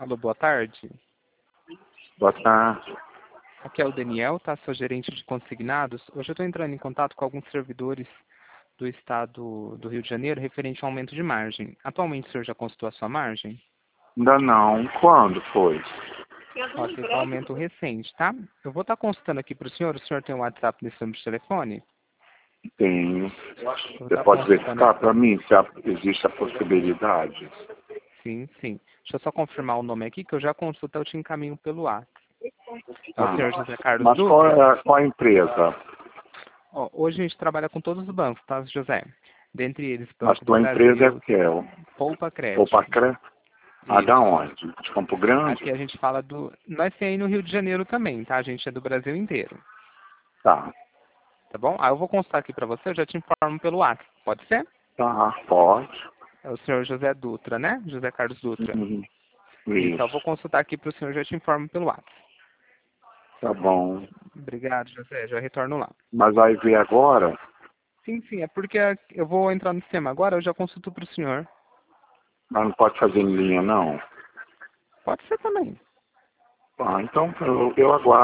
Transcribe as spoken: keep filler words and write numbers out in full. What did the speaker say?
Alô, boa tarde. Boa tarde. Aqui é o Daniel, tá? Sou gerente de consignados. Hoje eu estou entrando em contato com alguns servidores do estado do Rio de Janeiro referente ao aumento de margem. Atualmente o senhor já consultou a sua margem? Ainda não. Quando foi? Ó, teve um aumento recente, tá? Eu vou estar consultando aqui para o senhor. O senhor tem um WhatsApp nesse número de telefone? Tenho. Eu vou Você estar pode consultando verificar aqui. para mim se há- existe a possibilidade? Sim, sim. Deixa eu só confirmar o nome aqui, que eu já consulto, eu te encaminho pelo WhatsApp. É o Ah, senhor José Carlos mas qual Dutra? é, qual é a empresa? Ó, hoje a gente trabalha com todos os bancos, tá, José? Dentre eles, Mas Banco do tua empresa é Brasil, qual? Poupa Crédito. Popacré? Ah, da Isso. onde? De Campo Grande? Aqui a gente fala do... Nós tem aí no Rio de Janeiro também, tá? A gente é do Brasil inteiro. Tá. Tá bom? Aí eu vou constar aqui para você, eu já te informo pelo WhatsApp. Pode ser? Tá, pode. É o senhor José Dutra, né? José Carlos Dutra. Uhum. Isso, eu vou Isso. consultar aqui para o senhor, já te informo pelo WhatsApp. Tá bom. Obrigado, José. Já retorno lá. Mas vai ver agora? Sim, sim. É porque eu vou entrar no sistema agora, eu já consulto para o senhor. Mas não pode fazer em linha, não? Pode ser também. Ah, então eu, eu aguardo.